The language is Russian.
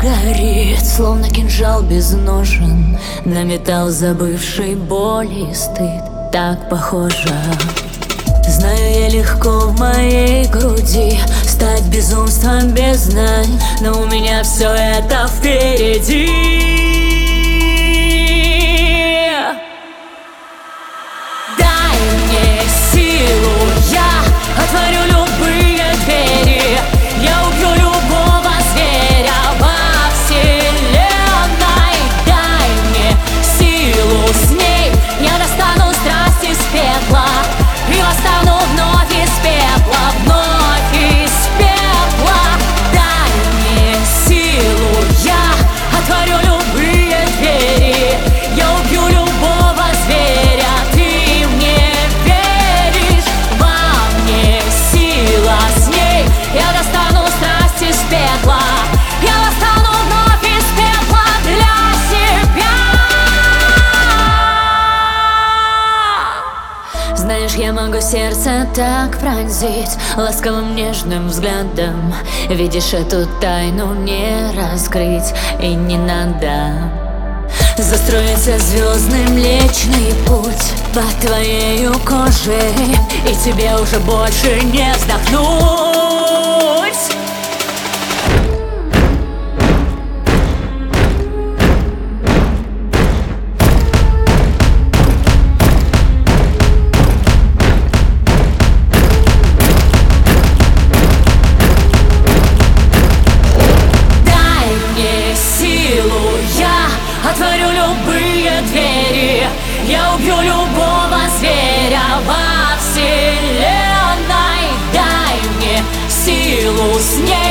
горит, словно кинжал без ножен, на металл забывший боль и стыд. Так похоже. Знаю, я легко в моей груди стать безумством без знаний, но у меня все это впереди. Дай мне силу, я отворю любые двери, я убью любого зверя во вселенной. Дай мне силу, с ней я достану страсть из пепла и восстану вновь из пепла, вновь из пепла. Дай мне силу, я отворю любые двери, я убью любого зверя. Ты мне веришь, во мне сила, с ней я достану страсть из пепла, я восстану вновь из пепла для себя. Знаешь, я могу сердце так пронзить ласковым нежным взглядом. Видишь, эту тайну не раскрыть и не надо. Застроится звездный Млечный Путь под твоей кожей, и тебе уже больше не вздохнуть. Отворю любые двери, я убью любого зверя во вселенной. Дай мне силу, с ней